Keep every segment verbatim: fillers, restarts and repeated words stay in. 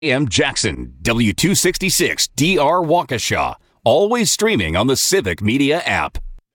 A M Jackson, W two sixty-six D R Waukesha. Always streaming on the Civic Media app.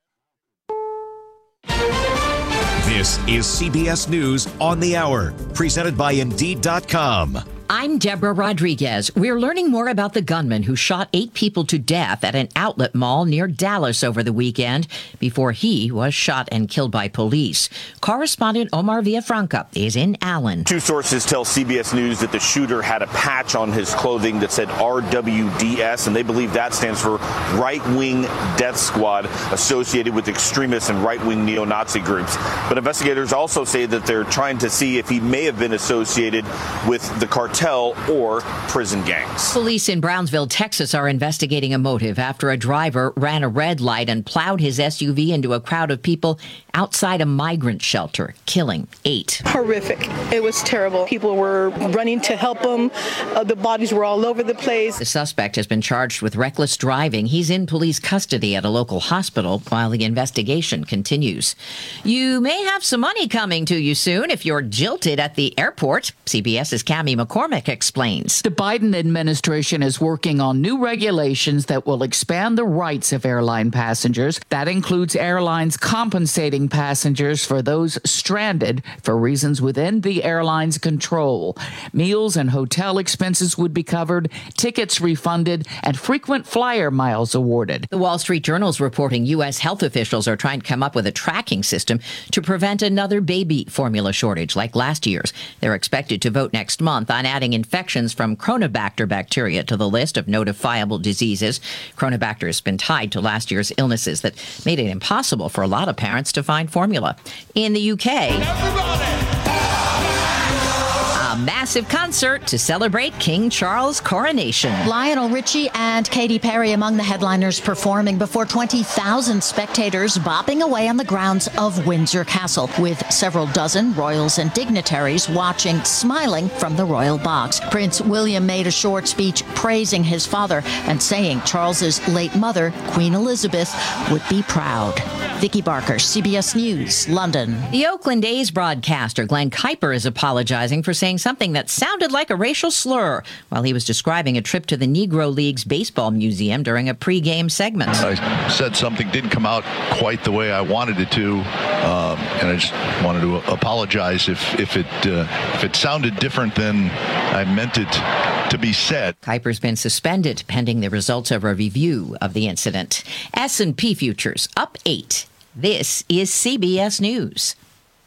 This is C B S News on the Hour, presented by Indeed dot com. I'm Deborah Rodriguez. We're learning more about the gunman who shot eight people to death at an outlet mall near Dallas over the weekend before he was shot and killed by police. Correspondent Omar Villafranca is in Allen. Two sources tell C B S News that the shooter had a patch on his clothing that said R W D S, and they believe that stands for Right-Wing Death Squad, associated with extremist and right-wing neo-Nazi groups. But investigators also say that they're trying to see if he may have been associated with the cartel or prison gangs. Police in Brownsville, Texas are investigating a motive after a driver ran a red light and plowed his S U V into a crowd of people outside a migrant shelter, killing eight. Horrific. It was terrible. People were running to help him. Uh, the bodies were all over the place. The suspect has been charged with reckless driving. He's in police custody at a local hospital while the investigation continues. You may have some money coming to you soon if you're jilted at the airport. CBS's Cammie McCormick explains. The Biden administration is working on new regulations that will expand the rights of airline passengers. That includes airlines compensating passengers for those stranded for reasons within the airline's control. Meals and hotel expenses would be covered, tickets refunded, and frequent flyer miles awarded. The Wall Street Journal is reporting U S health officials are trying to come up with a tracking system to prevent another baby formula shortage like last year's. They're expected to vote next month on adding infections from Cronobacter bacteria to the list of notifiable diseases. Cronobacter has been tied to last year's illnesses that made it impossible for a lot of parents to find formula. In the U K, everybody! A massive concert to celebrate King Charles' coronation. Lionel Richie and Katy Perry among the headliners, performing before twenty thousand spectators bopping away on the grounds of Windsor Castle, with several dozen royals and dignitaries watching, smiling from the royal box. Prince William made a short speech praising his father and saying Charles's late mother, Queen Elizabeth, would be proud. Vicky Barker, C B S News, London. The Oakland A's broadcaster Glenn Kuiper is apologizing for saying something that sounded like a racial slur while he was describing a trip to the Negro League's baseball museum during a pregame segment. I said something didn't come out quite the way I wanted it to, um, and I just wanted to apologize if, if it uh, if it sounded different than I meant it to be said. Kuiper's been suspended pending the results of a review of the incident. S and P futures up eight. This is C B S News.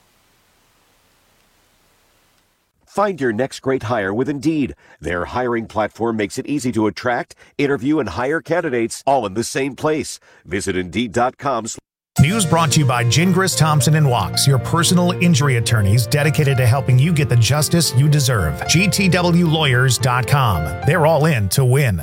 Find your next great hire with Indeed. Their hiring platform makes it easy to attract, interview, and hire candidates all in the same place. Visit Indeed dot com. News brought to you by Gingras, Thompson and Wachs, your personal injury attorneys dedicated to helping you get the justice you deserve. G T W lawyers dot com. They're all in to win.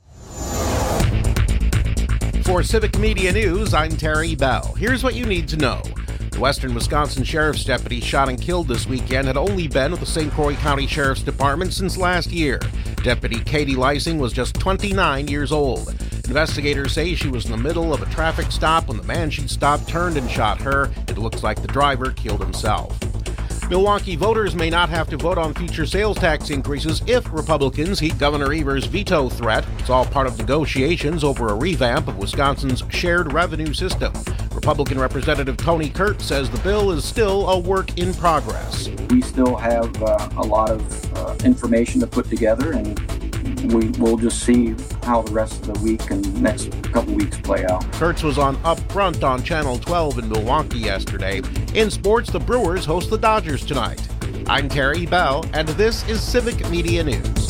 For Civic Media News, I'm Terry Bell. Here's what you need to know. The Western Wisconsin Sheriff's deputy shot and killed this weekend had only been with the Saint Croix County Sheriff's Department since last year. Deputy Katie Lysing was just twenty-nine years old. Investigators say she was in the middle of a traffic stop when the man she stopped turned and shot her. It looks like the driver killed himself. Milwaukee voters may not have to vote on future sales tax increases if Republicans heed Governor Evers' veto threat. It's all part of negotiations over a revamp of Wisconsin's shared revenue system. Republican Representative Tony Kurt says the bill is still a work in progress. We still have uh, a lot of uh, information to put together, and we will just see how the rest of the week and next couple weeks play out. Kurtz was on Up Front on Channel twelve in Milwaukee yesterday. In sports, the Brewers host the Dodgers tonight. I'm Terry Bell, and this is Civic Media News.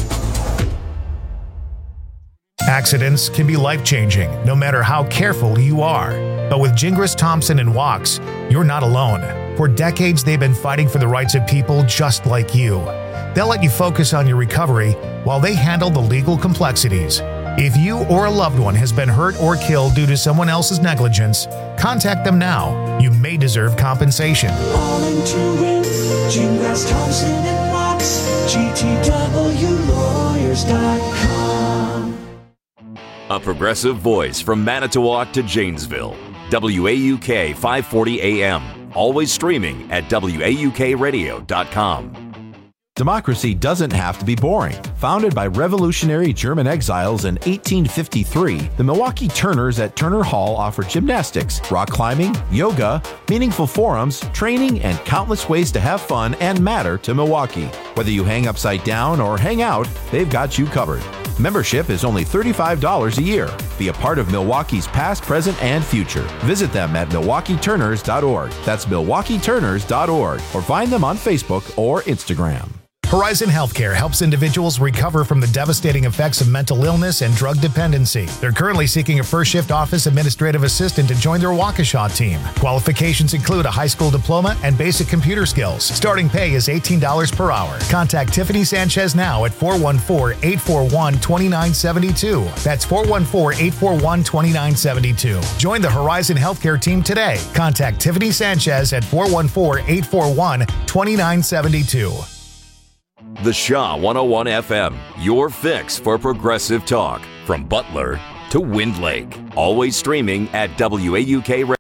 Accidents can be life-changing, no matter how careful you are. But with Gingras, Thompson and Wachs, you're not alone. For decades, they've been fighting for the rights of people just like you. They'll let you focus on your recovery while they handle the legal complexities. If you or a loved one has been hurt or killed due to someone else's negligence, contact them now. You may deserve compensation. All in to win. Gingras, Thompson and Wachs. G T W lawyers dot com. A progressive voice from Manitowoc to Janesville. W A U K five forty A M. Always streaming at W A U K radio dot com. Democracy doesn't have to be boring. Founded by revolutionary German exiles in eighteen fifty-three, the Milwaukee Turners at Turner Hall offer gymnastics, rock climbing, yoga, meaningful forums, training, and countless ways to have fun and matter to Milwaukee. Whether you hang upside down or hang out, they've got you covered. Membership is only thirty-five dollars a year. Be a part of Milwaukee's past, present, and future. Visit them at milwaukee turners dot org. That's milwaukee turners dot org. Or find them on Facebook or Instagram. Horizon Healthcare helps individuals recover from the devastating effects of mental illness and drug dependency. They're currently seeking a first shift office administrative assistant to join their Waukesha team. Qualifications include a high school diploma and basic computer skills. Starting pay is eighteen dollars per hour. Contact Tiffany Sanchez now at four one four, eight four one, two nine seven two. That's four one four, eight four one, two nine seven two. Join the Horizon Healthcare team today. Contact Tiffany Sanchez at four one four, eight four one, two nine seven two. The Shaw one oh one F M, your fix for progressive talk. From Butler to Wind Lake. Always streaming at W A U K Radio.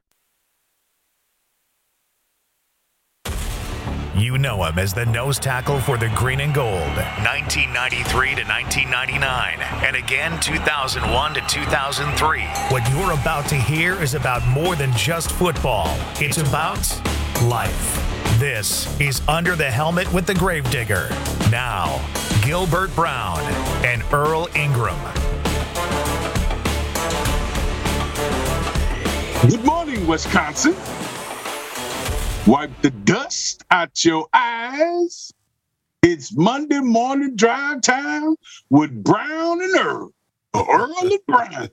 You know him as the nose tackle for the green and gold, nineteen ninety-three to nineteen ninety-nine, and again two thousand one to two thousand three. What you're about to hear is about more than just football. It's about life. This is Under the Helmet with the Gravedigger. Now, Gilbert Brown and Earl Ingram. Good morning, Wisconsin. Wipe the dust out your eyes. It's Monday morning drive time with Brown and Earl. Earl and Brown.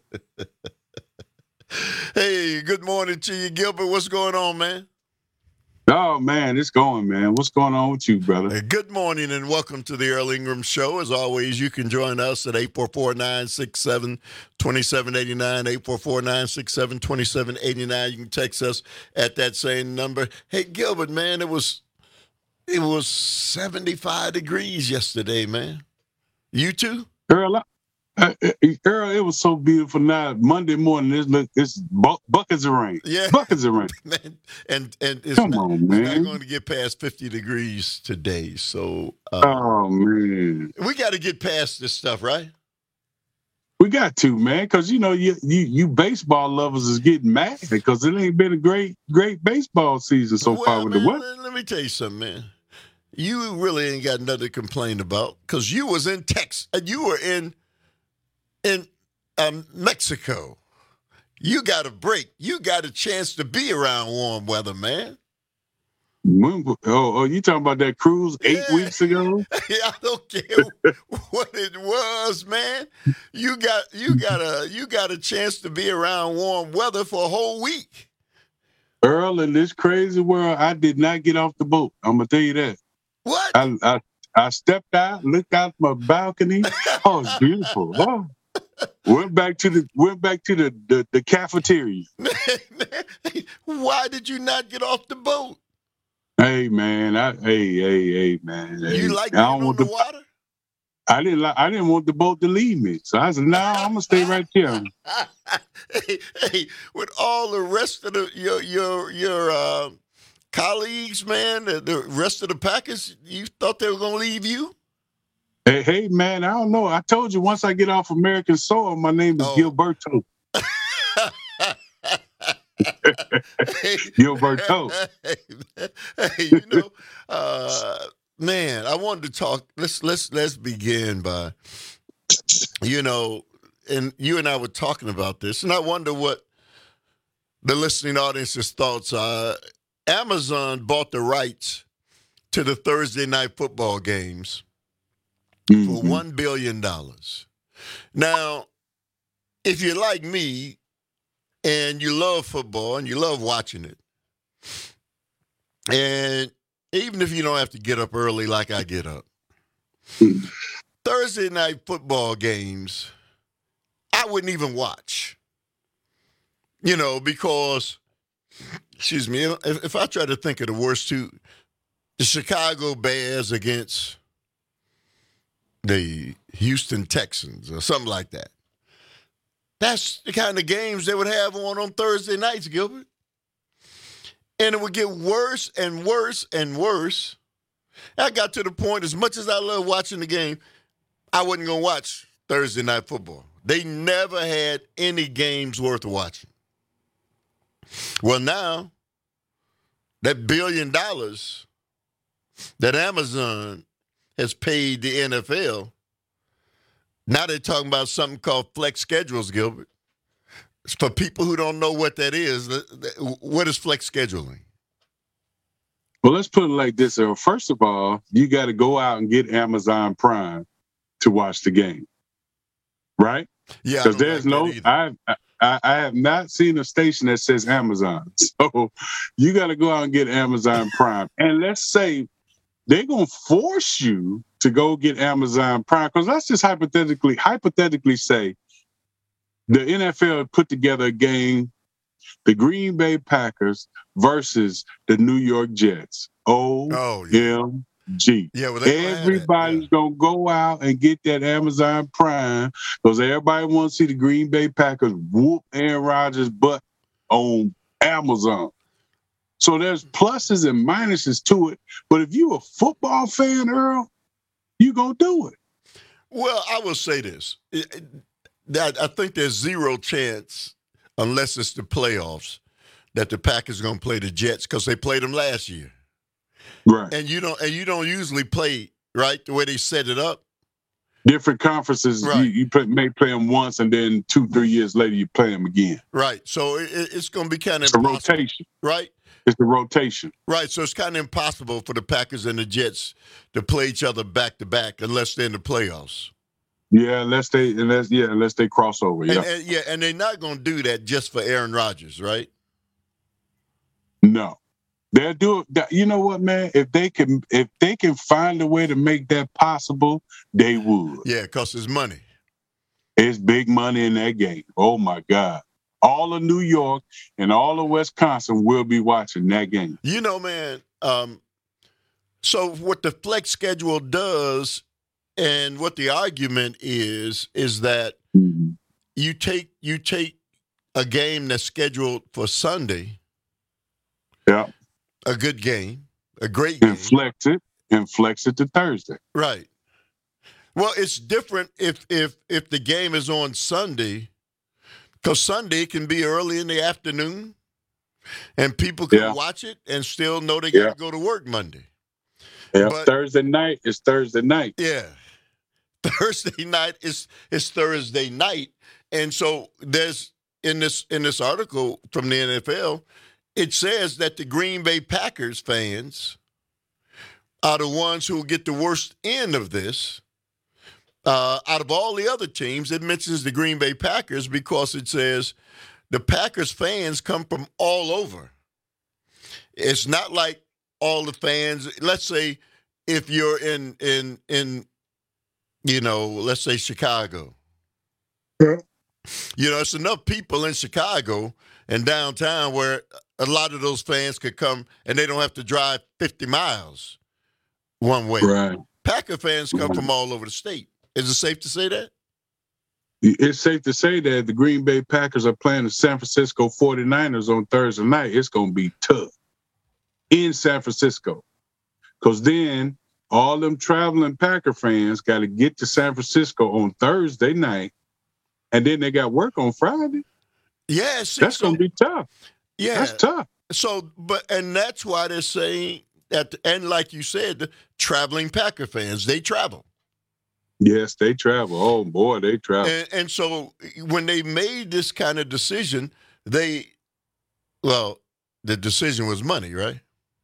Hey, good morning to you, Gilbert. What's going on, man? Oh, man, it's going, man. What's going on with you, brother? Good morning and welcome to the Earl Ingram Show. As always, you can join us at eight four four, nine six seven, two seven eight nine, eight four four, nine six seven, two seven eight nine. You can text us at that same number. Hey, Gilbert, man, it was it was seventy-five degrees yesterday, man. You too? Earl, uh, Earl, it was so beautiful. Now, Monday morning, it's, look, it's bu- buckets of rain. Yeah. Buckets of rain. Man, and and it's, Come not, on, it's man. not going to get past fifty degrees today. So, uh, oh, man. we got to get past this stuff, right? We got to, man, because, you know, you, you you baseball lovers is getting mad because it ain't been a great, great baseball season so well, far with man, the weather. Let, let me tell you something, man. You really ain't got nothing to complain about because you was in Texas. You were in in um, Mexico. You got a break. You got a chance to be around warm weather, man. When, oh, oh, you talking about that cruise eight yeah. weeks ago? Yeah, I don't care what it was, man. You got you got a you got a chance to be around warm weather for a whole week. Earl, in this crazy world, I did not get off the boat. I'm gonna tell you that. What? I I, I stepped out, looked out my balcony. Oh, it's beautiful. Oh. Went back to the went back to the the, the cafeteria. Why did you not get off the boat? Hey man, I hey hey hey man. Hey. You like being on the, the water? I didn't like. I didn't want the boat to leave me, so I said, "No, nah, I'm gonna stay right here." hey, hey, with all the rest of the your your your uh, colleagues, man, the, the rest of the Packers, you thought they were gonna leave you? Hey, hey, man, I don't know. I told you once I get off American soil, my name is oh. Gilberto. Gilberto. Hey, hey, you know, uh, man, I wanted to talk. Let's let's let's begin by, you know, and you and I were talking about this, and I wonder what the listening audience's thoughts are. Amazon bought the rights to the Thursday night football games mm-hmm. for one billion dollars. Now, if you're like me and you love football and you love watching it, and even if you don't have to get up early like I get up, Thursday night football games, I wouldn't even watch. You know, because, excuse me, if, if I try to think of the worst two, the Chicago Bears against the Houston Texans or something like that. That's the kind of games they would have on on Thursday nights, Gilbert. And it would get worse and worse and worse I got to the point, as much as I love watching the game, I wasn't going to watch Thursday Night Football. They never had any games worth watching. Well, now, that billion dollars that Amazon has paid the N F L, now they're talking about something called flex schedules, Gilbert. For people who don't know what that is, what is flex scheduling? Well, let's put it like this. First of all, you got to go out and get Amazon Prime to watch the game, right? Yeah, because there's like no, I, I I have not seen a station that says Amazon. So you got to go out and get Amazon Prime. And let's say they're gonna force you to go get Amazon Prime, because let's just hypothetically hypothetically say the N F L put together a game, the Green Bay Packers versus the New York Jets. O M G. Yeah, well, everybody's yeah. gonna go out and get that Amazon Prime because everybody wants to see the Green Bay Packers whoop Aaron Rodgers' butt on Amazon. So there's pluses and minuses to it. But if you a football fan, Earl, you gonna do it. Well, I will say this: that I think there's zero chance, unless it's the playoffs, that the Packers are gonna play the Jets because they played them last year. Right. And you don't and you don't usually play, right, the way they set it up. Different conferences, right. you, you play, may play them once, and then two, three years later, you play them again. Right. So it, it's going to be kind of it's impossible. A rotation. Right? It's a rotation. Right. So it's kind of impossible for the Packers and the Jets to play each other back to back unless they're in the playoffs. Yeah, unless they unless yeah, unless they cross over. Yeah. And, and, yeah, and they're not going to do that just for Aaron Rodgers, right? No. They'll do it. You know what, man? If they can, if they can find a way to make that possible, they would. Yeah, because it's money. It's big money in that game. Oh my God! All of New York and all of Wisconsin will be watching that game. You know, man. Um, so what the flex schedule does, and what the argument is, is that mm-hmm. you take you take a game that's scheduled for Sunday. Yeah. A good game, a great game. And flex it, and flex it to Thursday. Right. Well, it's different if if if the game is on Sunday, because Sunday can be early in the afternoon, and people can yeah. watch it and still know they got to yeah. go to work Monday. Yeah, but, Thursday night is Thursday night. Yeah, Thursday night is is Thursday night, and so there's in this in this article from the N F L. It says that the Green Bay Packers fans are the ones who get the worst end of this. Uh, out of all the other teams, it mentions the Green Bay Packers because it says the Packers fans come from all over. It's not like all the fans. Let's say if you're in in in you know, let's say Chicago. Yeah. You know, it's enough people in Chicago and downtown where a lot of those fans could come and they don't have to drive fifty miles one way. Right. Packer fans come right. from all over the state. Is it safe to say that? It's safe to say that the Green Bay Packers are playing the San Francisco forty-niners on Thursday night. It's going to be tough in San Francisco, because then all them traveling Packer fans got to get to San Francisco on Thursday night, and then they got work on Friday. Yes, that's so, going to be tough. Yeah, that's tough. So, but and that's why they're saying that. And like you said, the traveling Packer fans, they travel. Yes, they travel. Oh boy, they travel. And, and so when they made this kind of decision, they, well, the decision was money, right?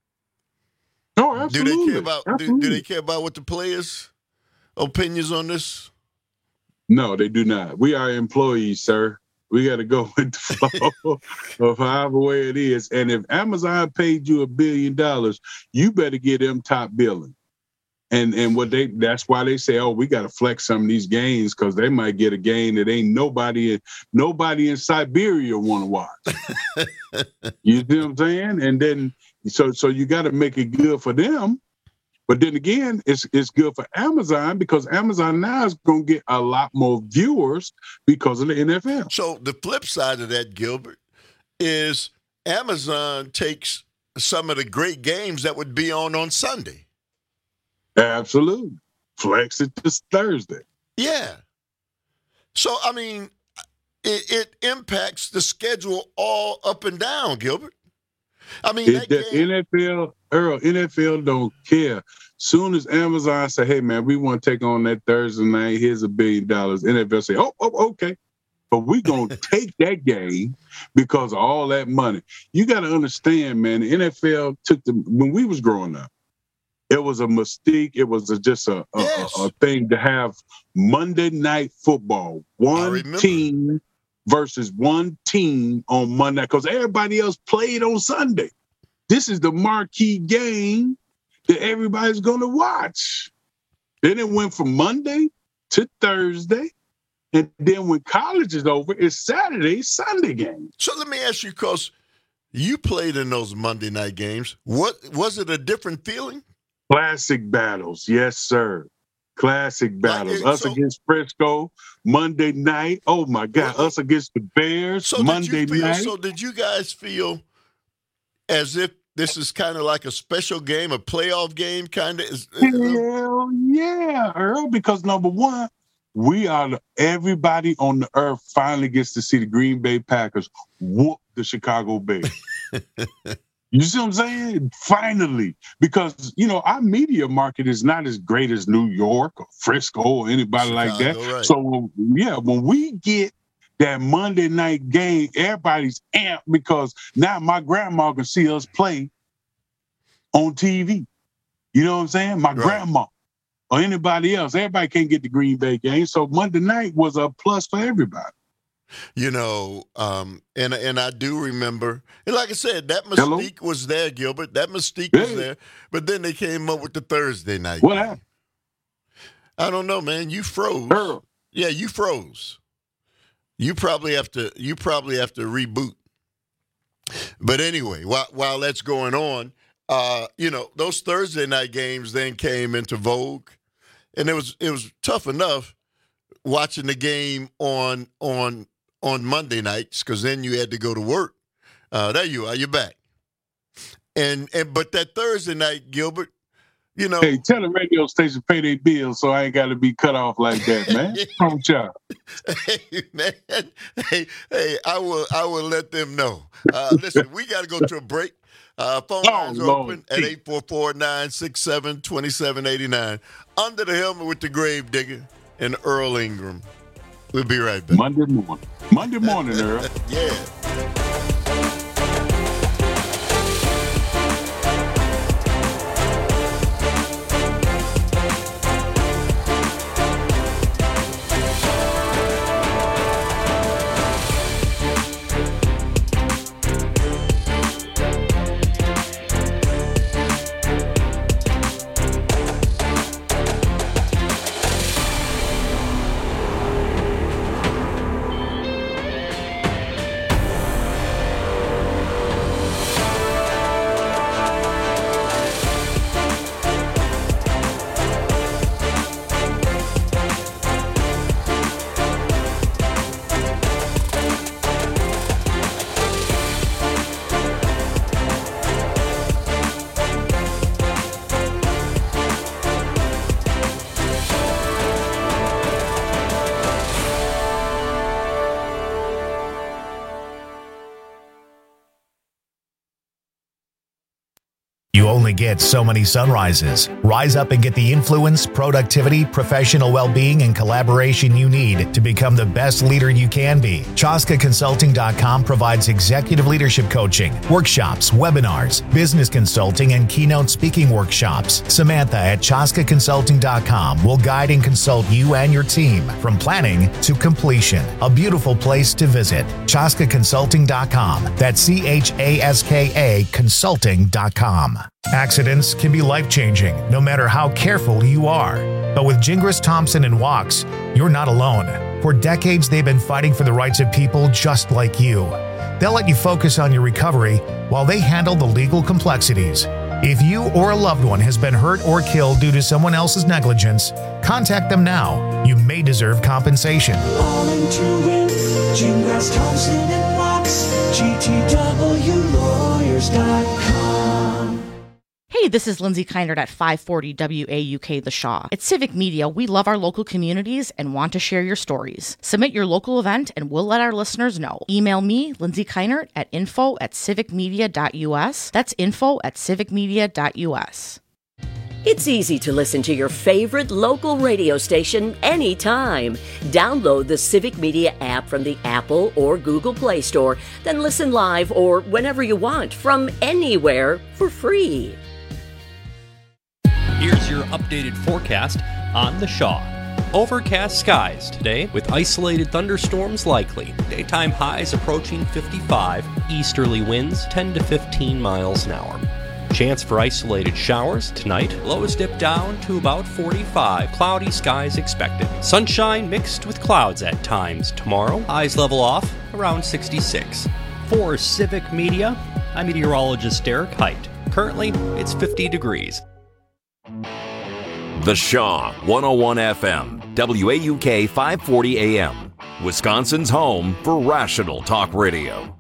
Oh, absolutely. Do they care about? Do, do they care about what the players' opinions on this? No, they do not. We are employees, sir. We got to go with the flow of however way it is. And if Amazon paid you a billion dollars, you better get them top billing. And and what they that's why they say, oh, we got to flex some of these gains because they might get a gain that ain't nobody in nobody in Siberia want to watch. You see what I'm saying? And then so so you got to make it good for them. But then again, it's it's good for Amazon because Amazon now is going to get a lot more viewers because of the N F L. So the flip side of that, Gilbert, is Amazon takes some of the great games that would be on on Sunday. Absolutely. Flex it this Thursday. Yeah. So, I mean, it, it impacts the schedule all up and down, Gilbert. I mean, it, the game, N F L, Earl, N F L don't care. Soon as Amazon say, hey, man, we want to take on that Thursday night, here's a billion dollars. N F L say, oh, oh okay. But we're going to take that game because of all that money. You got to understand, man, the N F L took the, when we was growing up, it was a mystique. It was a, just a, a, yes. a, a thing to have Monday Night Football. One team versus one team on Monday because everybody else played on Sunday. This is the marquee game that everybody's going to watch. Then it went from Monday to Thursday. And then when college is over, it's Saturday, Sunday game. So let me ask you, because you played in those Monday night games. What was it a different feeling? Classic battles. Yes, sir. Classic battles. Like, us so, against Frisco, Monday night. Oh, my God. Well, us against the Bears, so Monday did you feel, night. So did you guys feel as if this is kind of like a special game, a playoff game kind of? Hell yeah, Earl, because number one, we are the, everybody on the earth finally gets to see the Green Bay Packers whoop the Chicago Bears. You see what I'm saying? Finally, because, you know, our media market is not as great as New York or Frisco or anybody Chicago, like that. Right. So, yeah, when we get that Monday night game, everybody's amped because now my grandma can see us play on T V. You know what I'm saying? My right. grandma or anybody else. Everybody can't get the Green Bay game. So Monday night was a plus for everybody. You know, um, and and I do remember, and like I said, that mystique Hello? was there, Gilbert. That mystique yeah. was there. But then they came up with the Thursday night. What happened? I don't know, man. You froze. Earl. Yeah, you froze. You probably have to. You probably have to reboot. But anyway, while while that's going on, uh, you know, those Thursday night games then came into vogue, and it was it was tough enough watching the game on on. on Monday nights, because then you had to go to work. Uh, there you are, you're back. And and but that Thursday night, Gilbert, you know. Hey, tell the radio station pay their bills so I ain't got to be cut off like that, man. Come on, Hey, man. Hey, hey, I will I will let them know. Uh, listen, we got to go to a break. Uh, phone oh, lines are Lord. open at eight four four, nine six seven, two seven eight nine. Under the Helmet with the Grave Digger and Earl Ingram. We'll be right back. Monday morning. Monday morning, Earl. Yeah. Only get so many sunrises. Rise up and get the influence, productivity, professional well-being, and collaboration you need to become the best leader you can be. Chaska Consulting dot com provides executive leadership coaching, workshops, webinars, business consulting, and keynote speaking workshops. Samantha at Chaska Consulting dot com will guide and consult you and your team from planning to completion. A beautiful place to visit. Chaska Consulting dot com. That's C H A S K A Consulting dot com. Accidents can be life-changing, no matter how careful you are. But with Gingras, Thompson, and Wachs, you're not alone. For decades, they've been fighting for the rights of people just like you. They'll let you focus on your recovery while they handle the legal complexities. If you or a loved one has been hurt or killed due to someone else's negligence, contact them now. You may deserve compensation. All in to win. Gingras, Thompson, and Wachs. G T W lawyers dot com. Hey, Hey, this is Lindsay Keinert at five forty W A U K The Shaw. At Civic Media, we love our local communities and want to share your stories. Submit your local event and we'll let our listeners know. Email me, Lindsay Keinert, at info at civicmedia dot u s. That's info at civicmedia dot u s. It's easy to listen to your favorite local radio station anytime. Download the Civic Media app from the Apple or Google Play Store, then listen live or whenever you want from anywhere for free. Here's your updated forecast on the Shaw. Overcast skies today with isolated thunderstorms likely. Daytime highs approaching fifty-five. Easterly winds ten to fifteen miles an hour. Chance for isolated showers tonight. Lows dip down to about forty-five. Cloudy skies expected. Sunshine mixed with clouds at times tomorrow. Highs level off around sixty-six. For Civic Media, I'm meteorologist Derek Height. Currently, it's fifty degrees. The Shaw one oh one F M, W A U K five forty A M, Wisconsin's home for rational talk radio.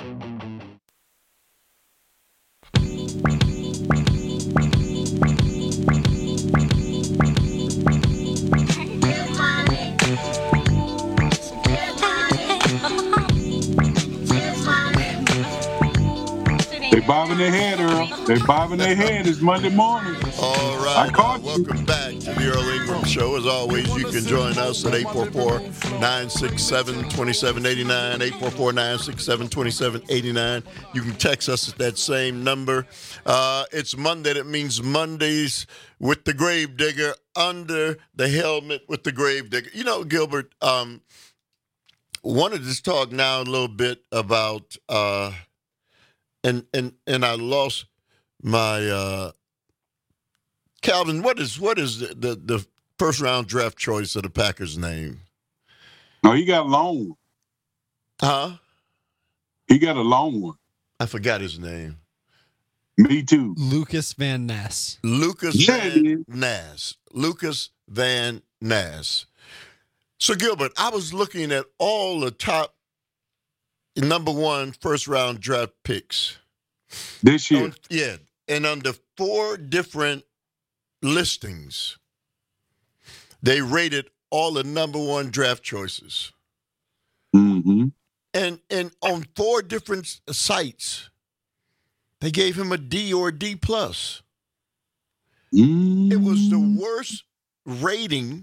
They bobbing their head, Earl. They bobbing their head. It's Monday morning. All right. I caught uh, welcome back to the Earl Ingram Show. As always, you can join us at eight four four, nine six seven, two seven eight nine, eight four four, nine six seven, two seven eight nine. You can text us at that same number. Uh, it's Monday. That means Mondays with the Gravedigger, under the helmet with the Gravedigger. You know, Gilbert, um, wanted to talk now a little bit about uh, – And and and I lost my uh, Calvin. What is what is the, the, the first round draft choice of the Packers' name? No, he got a long one. Huh? He got a long one. I forgot his name. Me too. Lucas Van Ness. Lucas Yeah, Van Ness. Lucas Van Ness. So Gilbert, I was looking at all the top number one first round draft picks this year. On, yeah, and under four different listings, they rated all the number one draft choices. Mm-hmm. And and on four different sites, they gave him a D or a D plus. Mm-hmm. It was the worst rating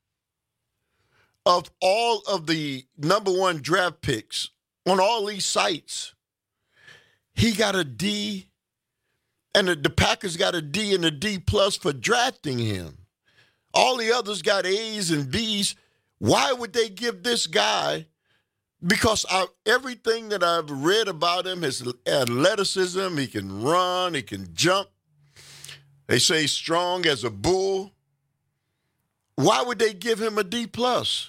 of all of the number one draft picks. On all these sites, he got a D, and the, the Packers got a D and a D plus for drafting him. All the others got A's and B's. Why would they give this guy? Because I, everything that I've read about him, his athleticism, he can run, he can jump. They say he's strong as a bull. Why would they give him a D plus?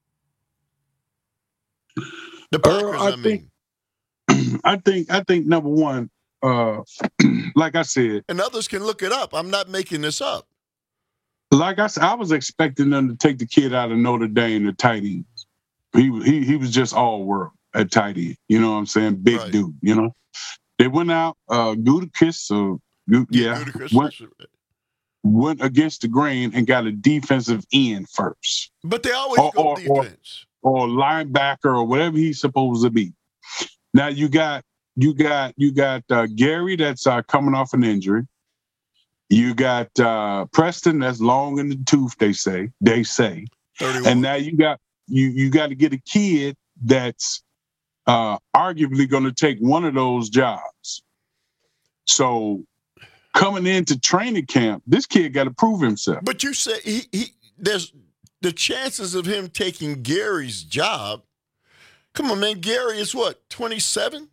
The Packers, uh, I, I mean. Think, I think, I think number one, uh, like I said. And others can look it up. I'm not making this up. Like I said, I was expecting them to take the kid out of Notre Dame, the tight ends. He, he, he was just all world at tight end. You know what I'm saying? Big right. dude, you know? They went out, uh, Gutekunst, uh, Gut, yeah, yeah went, went against the grain and got a defensive end first. But they always or, go or, defense. Or, or linebacker or whatever he's supposed to be. Now you got you got you got uh, Gary that's uh, coming off an injury. You got uh, Preston that's long in the tooth. They say they say, thirty-one. And now you got you you got to get a kid that's uh, arguably going to take one of those jobs. So coming into training camp, this kid got to prove himself. But you said he, he there's the chances of him taking Gary's job. Come on, man. Gary is what, twenty-seven?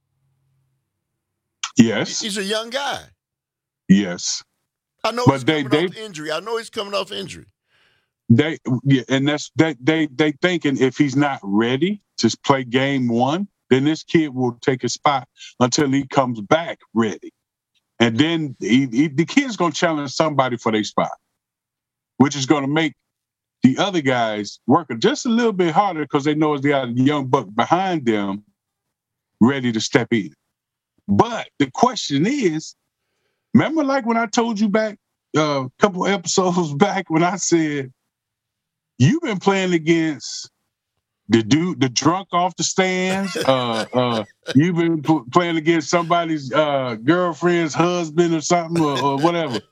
Yes. He's a young guy. Yes. I know but he's they, coming they, off injury. I know he's coming off injury. They yeah, and that's they they they thinking if he's not ready to play game one, then this kid will take a spot until he comes back ready. And then he, he, the kid's going to challenge somebody for their spot, which is going to make the other guys working just a little bit harder because they know they got a young buck behind them ready to step in. But the question is, Remember, like when I told you back a uh, couple episodes back when I said you've been playing against the dude, the drunk off the stands. Uh, uh, you've been p- playing against somebody's uh, girlfriend's husband or something or, or whatever.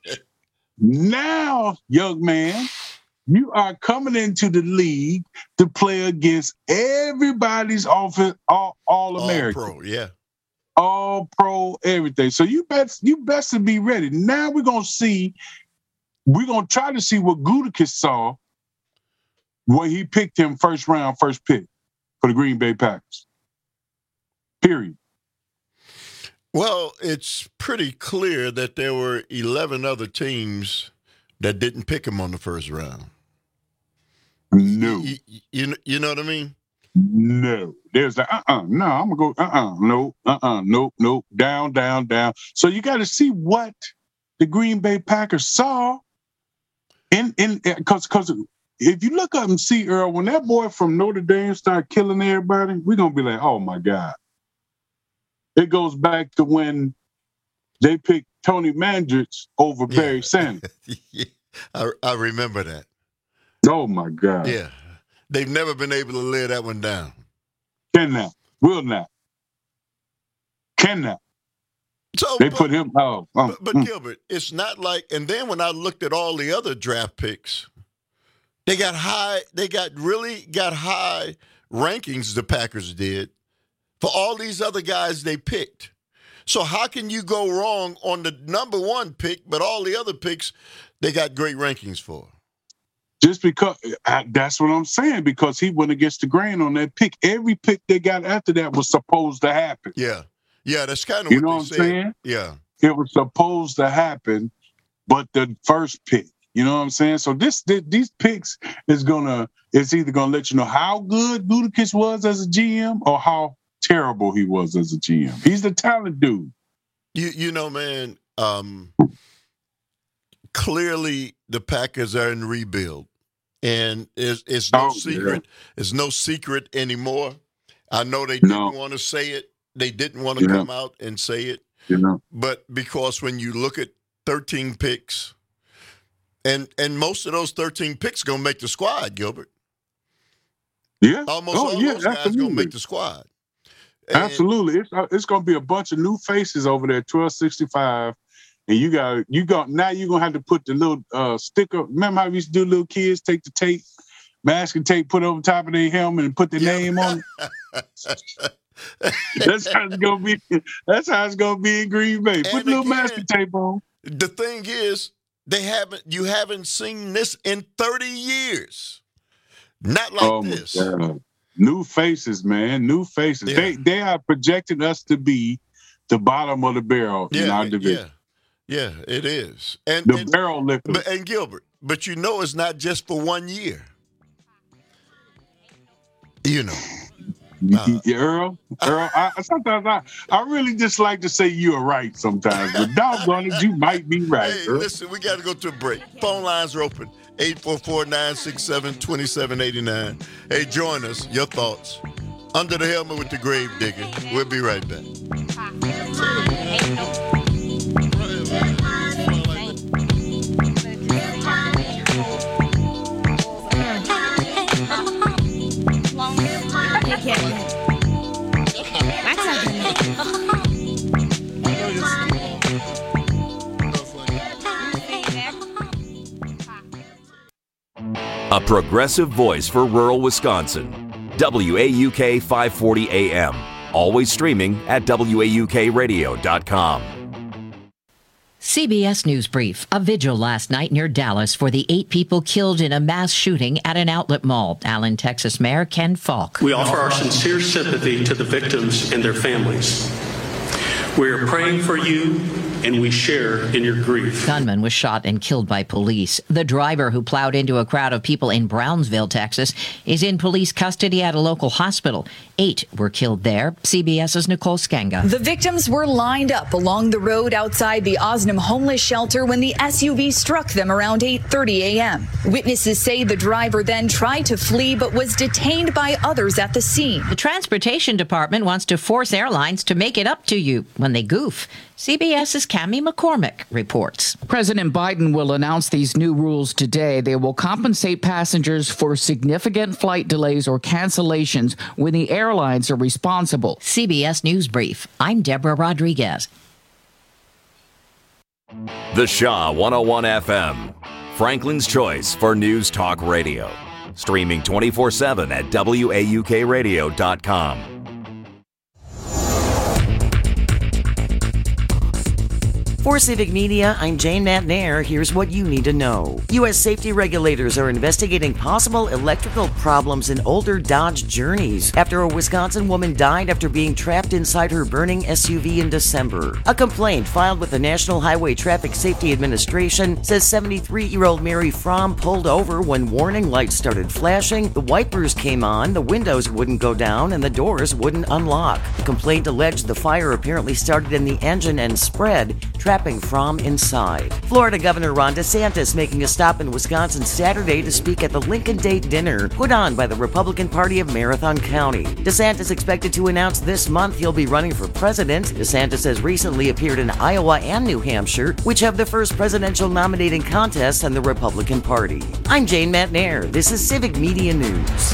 Now, young man, you are coming into the league to play against everybody's offense, all, all American, all pro, yeah, all pro, everything. So you best you best to be ready. Now we're gonna see. We're gonna try to see what Gutekunst saw when he picked him first round, first pick for the Green Bay Packers. Period. Well, it's pretty clear that there were eleven other teams that didn't pick him on the first round. No. You, you, you know what I mean? No. There's the uh-uh. No, I'm going to go uh-uh. No, uh-uh. Nope, nope. Down, down, down. So you got to see what the Green Bay Packers saw in in because because if you look up and see, Earl, when that boy from Notre Dame started killing everybody, we're going to be like, oh, my God. It goes back to when they picked Tony Mandrich over yeah. Barry Sanders. yeah. I, I remember that. Oh, my God. Yeah. They've never been able to lay that one down. Cannot. Will not. Cannot. So, they but, put him out. Oh, um, but, but mm. Gilbert, it's not like, and then when I looked at all the other draft picks, they got high, they got really got high rankings, the Packers did, for all these other guys they picked. So how can you go wrong on the number one pick, but all the other picks they got great rankings for? Just because, I, that's what I'm saying, because he went against the grain on that pick. Every pick they got after that was supposed to happen. Yeah. Yeah, that's kind of you what know they what I'm said. saying? Yeah. It was supposed to happen, but the first pick, you know what I'm saying? So this, this these picks is gonna, it's either gonna let you know how good Gutekunst was as a G M or how terrible he was as a G M. He's the talent dude. You you know, man, um, clearly the Packers are in rebuild. And it's, it's no oh, secret. Yeah. It's no secret anymore. I know they no. didn't want to say it. They didn't want to yeah. come out and say it. Yeah. But because when you look at thirteen picks, and and most of those thirteen picks going to make the squad, Gilbert. Yeah. Almost oh, all yeah, those guys going to make the squad. And absolutely. It's, uh, it's going to be a bunch of new faces over there, twelve sixty-five. And you got, you got, now you're going to have to put the little uh, sticker. Remember how we used to do little kids take the tape, masking tape, put it over top of their helmet and put their yeah. name on it? That's how it's going to be. That's how it's going to be in Green Bay. Put and a little again, masking tape on. The thing is, they haven't, you haven't seen this in thirty years. Not like oh this. God. New faces, man. New faces. Yeah. They they are projecting us to be the bottom of the barrel yeah, in our division. Yeah. Yeah, it is. And the and, barrel lifter. But, and Gilbert, but you know it's not just for one year. You know. Uh, Earl, Earl, I, sometimes I, I really just like to say you're right sometimes, but doggone it, you might be right. Hey, Earl. Listen, we got to go to a break. Phone lines are open, eight four four, nine six seven, two seven eight nine. Hey, join us. Your thoughts. Under the Helmet with the Grave Digger. We'll be right back. A progressive voice for rural Wisconsin. W A U K five forty A M. Always streaming at W A U K radio dot com. C B S News Brief. A vigil last night near Dallas for the eight people killed in a mass shooting at an outlet mall. Allen, Texas Mayor Ken Falk. We offer our sincere sympathy to the victims and their families. We are praying for you, and we share in your grief. Gunman was shot and killed by police. The driver who plowed into a crowd of people in Brownsville, Texas, is in police custody at a local hospital. Eight were killed there. CBS's Nicole Skanga. The victims were lined up along the road outside the Osnum homeless shelter when the S U V struck them around eight thirty a.m. Witnesses say the driver then tried to flee but was detained by others at the scene. The Transportation Department wants to force airlines to make it up to you when they goof. CBS's Cammie McCormick reports. President Biden will announce these new rules today. They will compensate passengers for significant flight delays or cancellations when the airlines are responsible. C B S News Brief. I'm Deborah Rodriguez. The Shaw one oh one F M, Franklin's choice for news talk radio. Streaming twenty-four seven at W A U K radio dot com. For Civic Media, I'm Jane Matnair. Here's what you need to know. U S safety regulators are investigating possible electrical problems in older Dodge Journeys after a Wisconsin woman died after being trapped inside her burning S U V in December. A complaint filed with the National Highway Traffic Safety Administration says seventy-three-year-old Mary Fromm pulled over when warning lights started flashing, the wipers came on, the windows wouldn't go down, and the doors wouldn't unlock. The complaint alleged the fire apparently started in the engine and spread, trapping Fromm inside. Florida Governor Ron DeSantis making a stop in Wisconsin Saturday to speak at the Lincoln Day dinner put on by the Republican Party of Marathon County. DeSantis expected to announce this month he'll be running for president. DeSantis has recently appeared in Iowa and New Hampshire, which have the first presidential nominating contests in the Republican Party. I'm Jane Matnair. This is Civic Media News.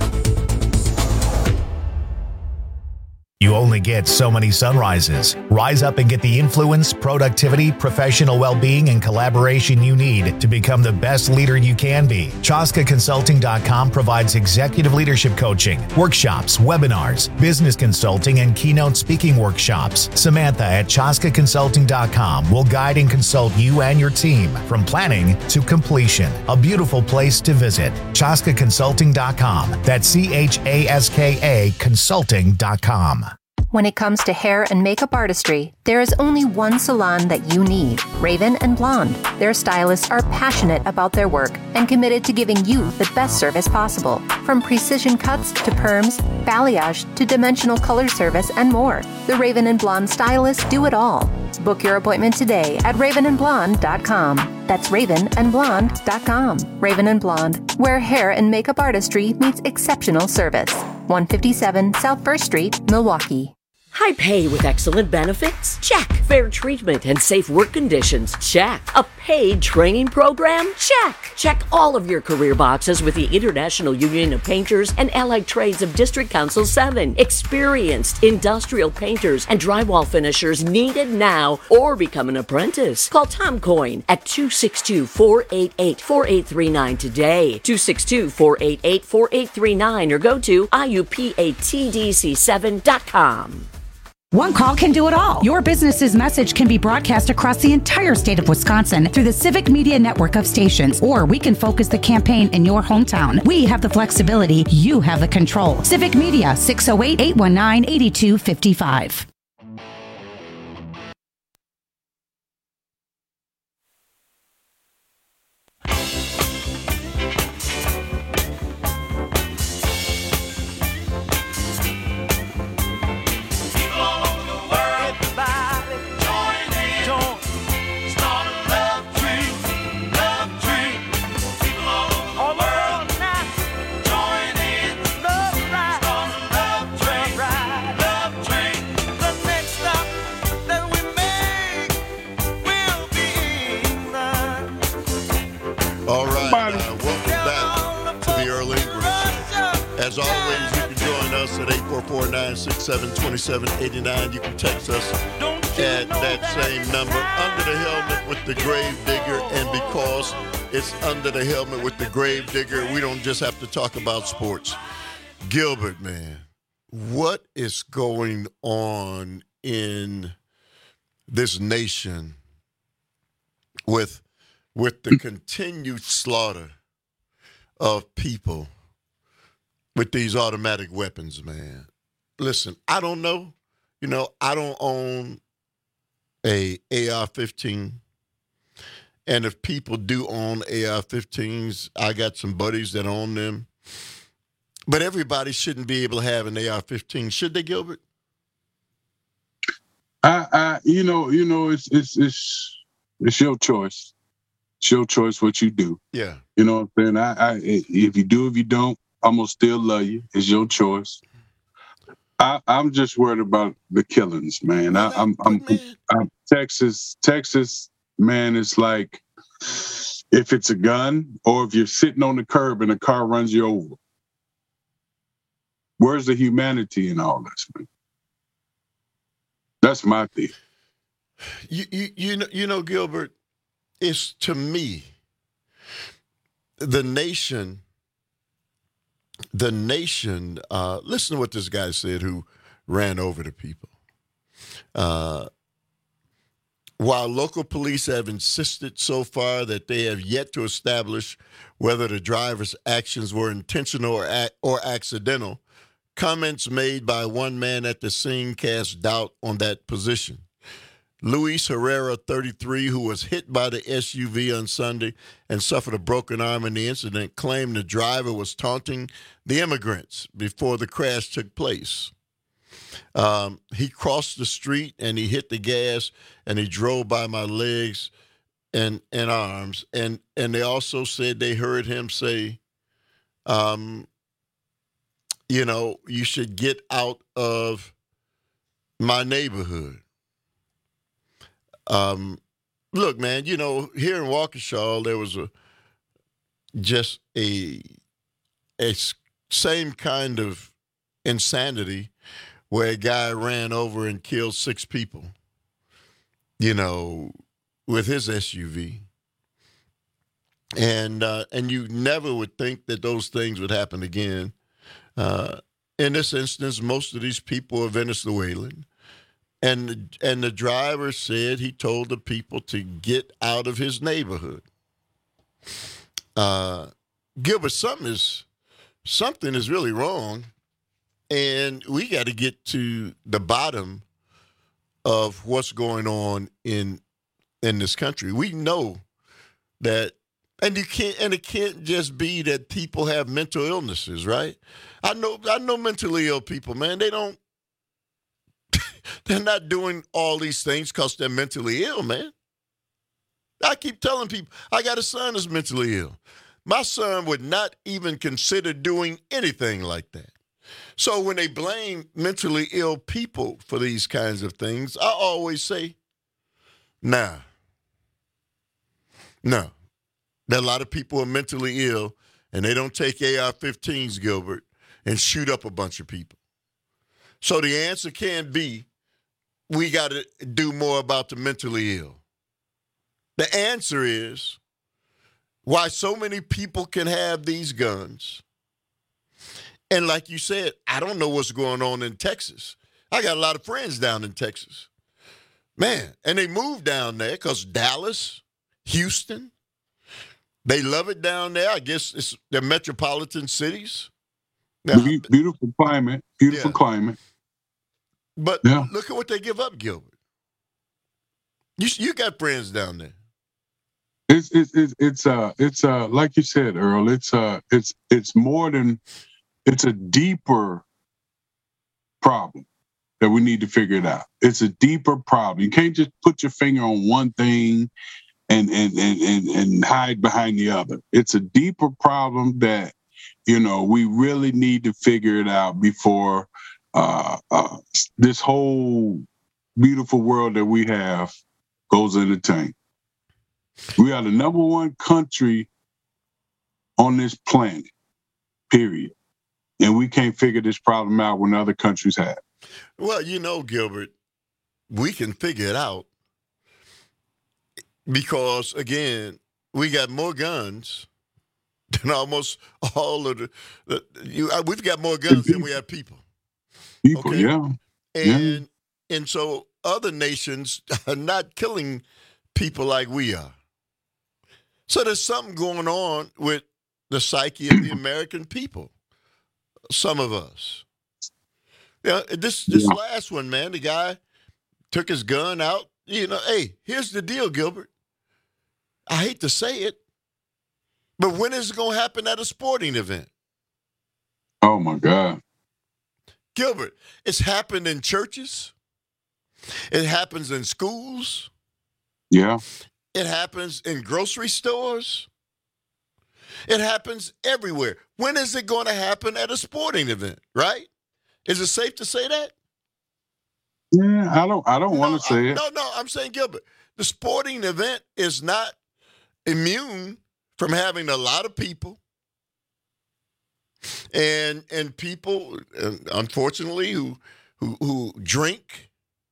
You only get so many sunrises. Rise up and get the influence, productivity, professional well-being, and collaboration you need to become the best leader you can be. Chaska Consulting dot com provides executive leadership coaching, workshops, webinars, business consulting, and keynote speaking workshops. Samantha at Chaska Consulting dot com will guide and consult you and your team from planning to completion. A beautiful place to visit. Chaska Consulting dot com. That's C H A S K A Consulting dot com. When it comes to hair and makeup artistry, there is only one salon that you need, Raven and Blonde. Their stylists are passionate about their work and committed to giving you the best service possible. From precision cuts to perms, balayage to dimensional color service and more. The Raven and Blonde stylists do it all. Book your appointment today at raven and blonde dot com. That's raven and blonde dot com. Raven and Blonde, where hair and makeup artistry meets exceptional service. one fifty-seven South First Street, Milwaukee. High pay with excellent benefits? Check. Fair treatment and safe work conditions? Check. A paid training program? Check. Check all of your career boxes with the International Union of Painters and Allied Trades of District Council seven. Experienced industrial painters and drywall finishers needed now, or become an apprentice. Call Tom Coyne at two six two, four eight eight, four eight three nine today. two six two, four eight eight, four eight three nine or go to I U P A T D C seven dot com. One call can do it all. Your business's message can be broadcast across the entire state of Wisconsin through the Civic Media network of stations, or we can focus the campaign in your hometown. We have the flexibility. You have the control. Civic Media, six oh eight, eight one nine, eight two five five. As always, you can join us at eight four four, nine six seven, two seven eight nine. You can text us at that same number. Under the Helmet with the Grave Digger, and because it's Under the Helmet with the Grave Digger, we don't just have to talk about sports. Gilbert, man, what is going on in this nation with with the continued slaughter of people with these automatic weapons, man? Listen, I don't know. You know, I don't own a A R fifteen. And if people do own A R fifteens, I got some buddies that own them. But everybody shouldn't be able to have an A R fifteen, should they, Gilbert? I, I, you know, you know, it's it's it's it's your choice. It's your choice what you do. Yeah. You know what I'm saying? I, I if you do, if you don't, I'm gonna still love you. It's your choice. I, I'm just worried about the killings, man. I, I'm, I'm, I'm Texas, Texas, man. It's like if it's a gun or if you're sitting on the curb and a car runs you over. Where's the humanity in all this, man? That's my thing. You, you, you know, you know, Gilbert. It's to me, the nation. The nation, uh, listen to what this guy said who ran over the people. Uh, while local police have insisted so far that they have yet to establish whether the driver's actions were intentional or, ac- or accidental, comments made by one man at the scene cast doubt on that position. Luis Herrera, thirty-three, who was hit by the S U V on Sunday and suffered a broken arm in the incident, claimed the driver was taunting the immigrants before the crash took place. Um, he crossed the street and he hit the gas and he drove by my legs and, and arms. And, and they also said they heard him say, um, you know, you should get out of my neighborhood. Um, look, man, you know, here in Waukesha, there was a just a a same kind of insanity where a guy ran over and killed six people, you know, with his S U V. And uh, and you never would think that those things would happen again. Uh, in this instance, most of these people are Venezuelan. And and the driver said he told the people to get out of his neighborhood. Uh, Gilbert, something is something is really wrong, and we got to get to the bottom of what's going on in in this country. We know that, and you can't, and it can't just be that people have mental illnesses, right? I know I know mentally ill people, man. They don't. They're not doing all these things because they're mentally ill, man. I keep telling people, I got a son that's mentally ill. My son would not even consider doing anything like that. So when they blame mentally ill people for these kinds of things, I always say, nah. No. There are a lot of people who are mentally ill, and they don't take A R fifteens, Gilbert, and shoot up a bunch of people. So the answer can't be, we got to do more about the mentally ill. The answer is why so many people can have these guns. And like you said, I don't know what's going on in Texas. I got a lot of friends down in Texas. Man, and they moved down there because Dallas, Houston, they love it down there. I guess it's they're metropolitan cities. Now, beautiful climate, beautiful yeah. climate. But yeah. Look at what they give up, Gilbert. You you got friends down there. It's it's it's it's uh it's uh like you said, Earl. It's uh it's it's more than it's a deeper problem that we need to figure it out. It's a deeper problem. You can't just put your finger on one thing and and and and, and hide behind the other. It's a deeper problem that, you know, we really need to figure it out before uh, uh, this whole beautiful world that we have goes in the tank. We are the number one country on this planet, period. And we can't figure this problem out when other countries have. Well, you know, Gilbert, we can figure it out because, again, we got more guns than almost all of the, the you, we've got more guns than we have people. People, okay? yeah. And yeah. and so other nations are not killing people like we are. So there's something going on with the psyche of the American people. Some of us. Yeah, this this yeah. last one, man, the guy took his gun out. You know, hey, here's the deal, Gilbert. I hate to say it, but when is it going to happen at a sporting event? Oh, my God. Gilbert, it's happened in churches. It happens in schools. Yeah. It happens in grocery stores. It happens everywhere. When is it going to happen at a sporting event, right? Is it safe to say that? Yeah, I don't. I don't no, want to say I, it. No, no. I'm saying, Gilbert, the sporting event is not immune from having a lot of people, and and people, unfortunately, who who who drink.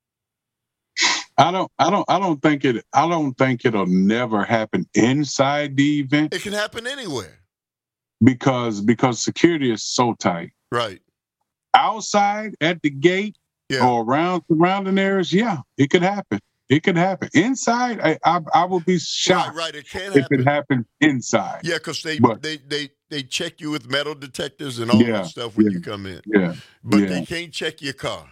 I don't. I don't. I don't think it. I don't think it'll never happen inside the event. It can happen anywhere because because security is so tight. Right. Outside at the gate yeah. or around surrounding areas, yeah, it could happen. It could happen inside. I I, I would be shocked. Right. Right. It can if happen. it happened inside. Yeah, because they, but, they they they check you with metal detectors and all yeah, that stuff when yeah, you come in. Yeah. But yeah. they can't check your car.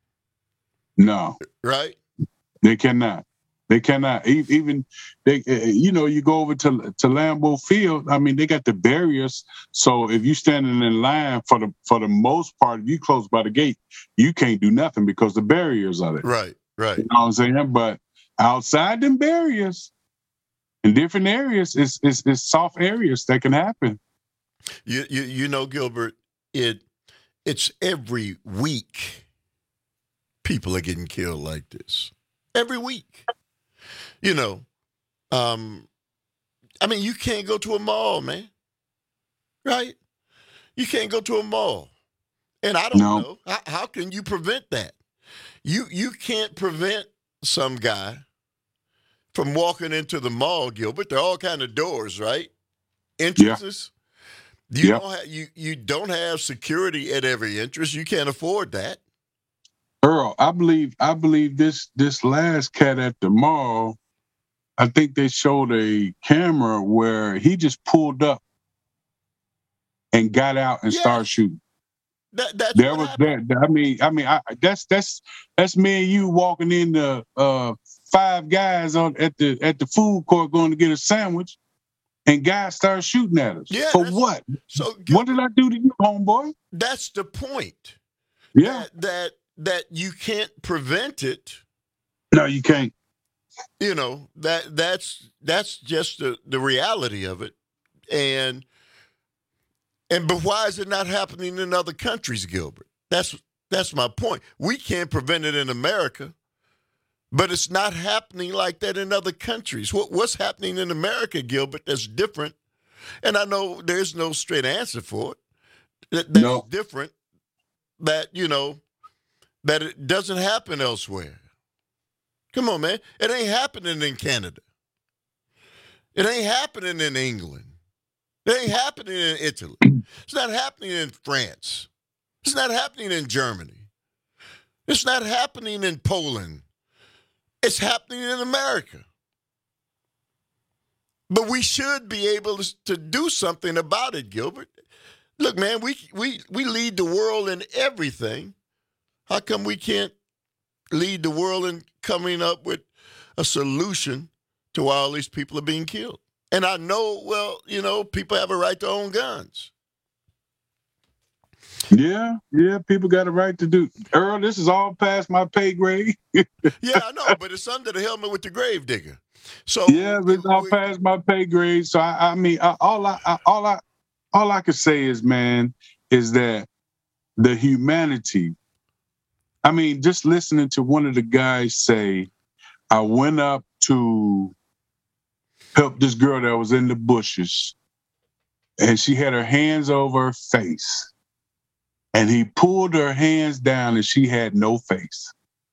No. Right. They cannot. They cannot. Even they, you know, you go over to to Lambeau Field. I mean, they got the barriers. So if you standing in line for the for the most part, if you close by the gate, you can't do nothing because the barriers are there. Right. Right. You know what I'm saying? But outside them barriers, in different areas, it's it's, it's soft areas that can happen. You you you know, Gilbert, it it's every week people are getting killed like this. Every week. You know, um, I mean, you can't go to a mall, man. Right? You can't go to a mall. And I don't no. know. How, how can you prevent that? You you can't prevent some guy from walking into the mall, Gilbert. There are all kind of doors, right? Entrances. Yeah. You, yep. don't have, you, you don't have security at every entrance. You can't afford that. Earl, I believe I believe this this last cat at the mall, I think they showed a camera where he just pulled up and got out and yeah. started shooting. That, that's there was that. I mean, I mean, I, that's that's that's me and you walking in the uh, five guys on at the at the food court going to get a sandwich, and guys started shooting at us. Yeah, for what? So what did I do to you, homeboy? That's the point. Yeah, that. that that you can't prevent it. No, you can't. You know, that that's that's just the, the reality of it. And and but why is it not happening in other countries, Gilbert? That's that's my point. We can't prevent it in America, but it's not happening like that in other countries. What what's happening in America, Gilbert, that's different? And I know there's no straight answer for it. That, that's no. different. That, you know, that it doesn't happen elsewhere. Come on, man. It ain't happening in Canada. It ain't happening in England. It ain't happening in Italy. It's not happening in France. It's not happening in Germany. It's not happening in Poland. It's happening in America. But we should be able to do something about it, Gilbert. Look, man, we we we lead the world in everything. How come we can't lead the world in coming up with a solution to why all these people are being killed? And I know, well, you know, people have a right to own guns. Yeah, yeah, people got a right to do. Earl, this is all past my pay grade. Yeah, I know, but it's under the helmet with the grave digger. So yeah, it's all we, past my pay grade. So I, I mean, I, all I, I, all I, all I can say is, man, is that the humanity. I mean, just listening to one of the guys say, I went up to help this girl that was in the bushes, and she had her hands over her face. And he pulled her hands down, and she had no face.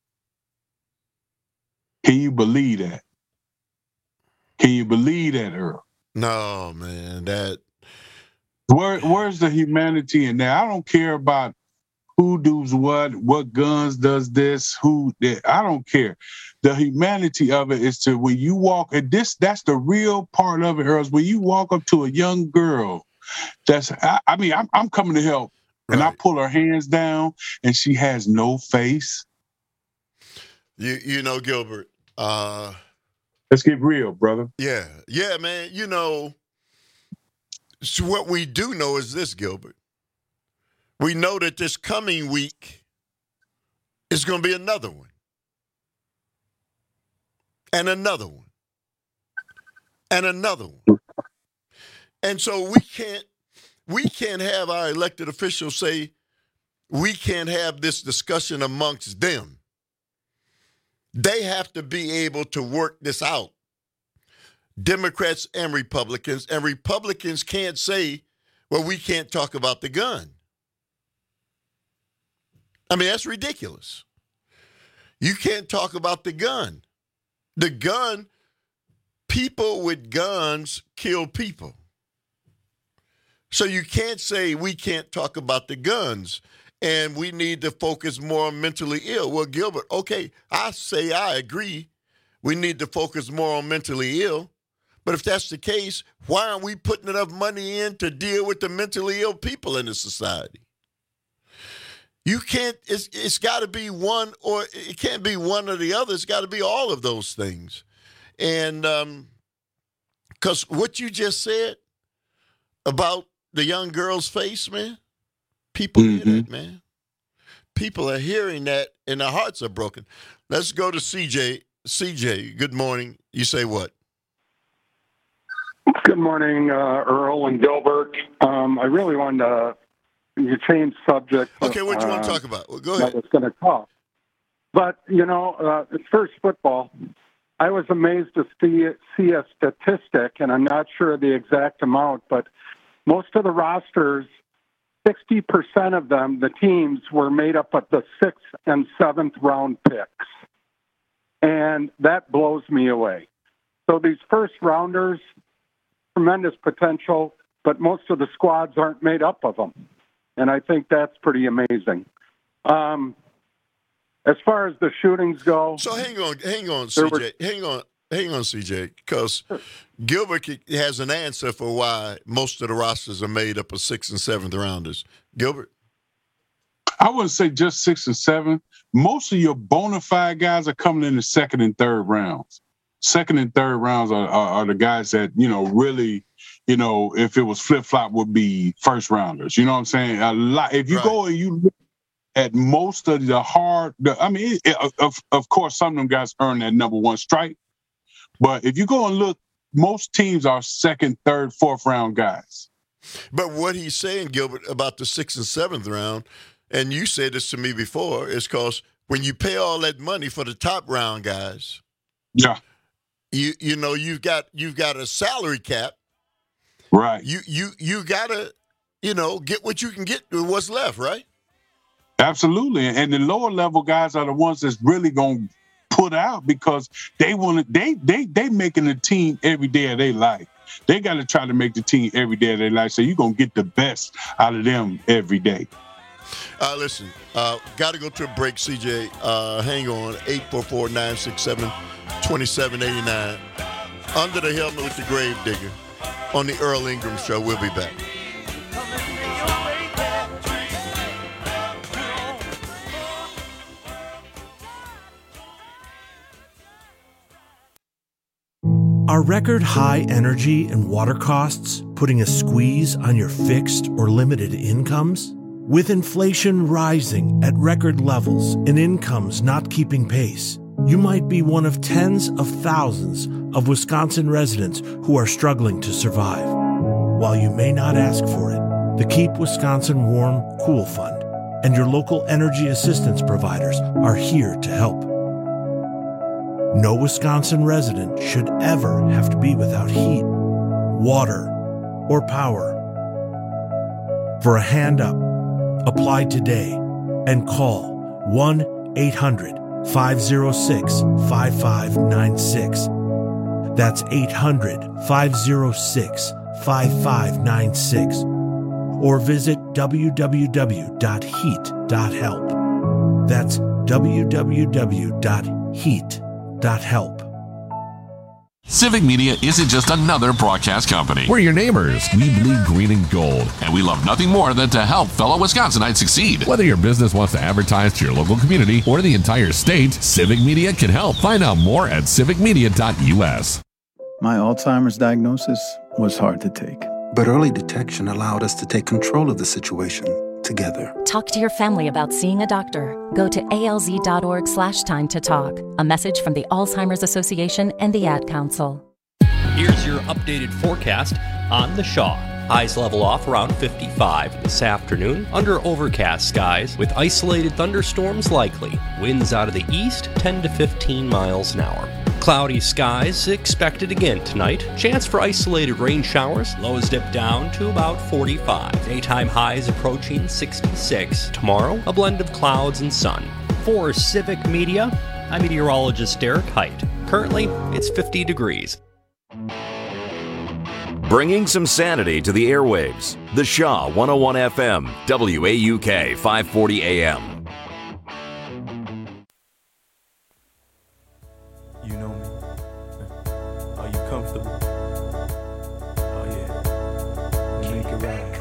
Can you believe that? Can you believe that, Earl? No, man. That Where, where's the humanity in there? I don't care about who does what, what guns does this, who that. I don't care. The humanity of it is to when you walk, and this that's the real part of it, Earl, is when you walk up to a young girl. That's I, I mean, I'm, I'm coming to help, right. And I pull her hands down, and she has no face. You you know, Gilbert. Uh, Let's get real, brother. Yeah, yeah, man. You know, so what we do know is this, Gilbert. We know that this coming week is going to be another one. And another one. And another one. And so we can't we can't have our elected officials say, we can't have this discussion amongst them. They have to be able to work this out. Democrats and Republicans, and Republicans can't say, well, we can't talk about the gun. I mean, that's ridiculous. You can't talk about the gun. The gun, people with guns kill people. So you can't say we can't talk about the guns and we need to focus more on mentally ill. Well, Gilbert, okay, I say I agree. We need to focus more on mentally ill. But if that's the case, why aren't we putting enough money in to deal with the mentally ill people in the society? You can't, it's, it's got to be one, or it can't be one or the other. It's got to be all of those things. And because um, what you just said about the young girl's face, man, people mm-hmm. hear that, man. People are hearing that and their hearts are broken. Let's go to C J. C J, good morning. You say what? Good morning, uh, Earl and Gilbert. Um, I really wanted to you change subject. Okay, what do you uh, want to talk about? Well, go ahead. That was going to talk. But, you know, uh, it's first football. I was amazed to see, see a statistic, and I'm not sure the exact amount, but most of the rosters, sixty percent of them, the teams, were made up of the sixth and seventh round picks. And that blows me away. So these first rounders, tremendous potential, but most of the squads aren't made up of them. And I think that's pretty amazing. Um, as far as the shootings go. So hang on, hang on, C J. Were, hang on, hang on, C J, because Gilbert has an answer for why most of the rosters are made up of sixth and seventh rounders. Gilbert? I wouldn't say just six and seven. Most of your bona fide guys are coming in the second and third rounds. Second and third rounds are, are, are the guys that, you know, really, you know, if it was flip-flop, would be first rounders. You know what I'm saying? A lot. If you right. go and you look at most of the hard, the, I mean, it, of, of course, some of them guys earn that number one strike. But if you go and look, most teams are second, third, fourth round guys. But what he's saying, Gilbert, about the sixth and seventh round, and you said this to me before, is because when you pay all that money for the top round guys, yeah, you you know you've got you've got a salary cap, right? You you you gotta you know get what you can get with what's left, right? Absolutely, and the lower level guys are the ones that's really gonna put out because they want to. They they they making the team every day of their life. They got to try to make the team every day of their life. So you're gonna get the best out of them every day. Uh, listen, uh, got to go to a break, C J. Uh, hang on, eight four four, nine six seven, two seven eight nine. Under the Helmet with the Grave Digger on the Earl Ingram Show. We'll be back. Are record high energy and water costs putting a squeeze on your fixed or limited incomes? With inflation rising at record levels and incomes not keeping pace, you might be one of tens of thousands of Wisconsin residents who are struggling to survive. While you may not ask for it, the Keep Wisconsin Warm Cool Fund and your local energy assistance providers are here to help. No Wisconsin resident should ever have to be without heat, water, or power. For a hand up, apply today and call one eight hundred, five oh six, five five nine six. That's eight hundred, five oh six, five five nine six. Or visit w w w dot heat dot help. That's w w w dot heat dot help. Civic Media isn't just another broadcast company. We're your neighbors. We bleed green and gold. And we love nothing more than to help fellow Wisconsinites succeed. Whether your business wants to advertise to your local community or the entire state, Civic Media can help. Find out more at civic media dot u s. My Alzheimer's diagnosis was hard to take. But early detection allowed us to take control of the situation together. Talk to your family about seeing a doctor. Go to A L Z dot org slash time to talk. A message from the Alzheimer's Association and the Ad Council. Here's your updated forecast on the Shaw. Highs level off around fifty-five this afternoon under overcast skies with isolated thunderstorms likely. Winds out of the east ten to fifteen miles an hour. Cloudy skies expected again tonight. Chance for isolated rain showers. Lows dip down to about forty-five. Daytime highs approaching sixty-six. Tomorrow, a blend of clouds and sun. For Civic Media, I'm meteorologist Derek Height. Currently, it's fifty degrees. Bringing some sanity to the airwaves. The Shaw one oh one F M, W A U K five forty A M. You know me. Are you comfortable? Oh yeah. Make it right.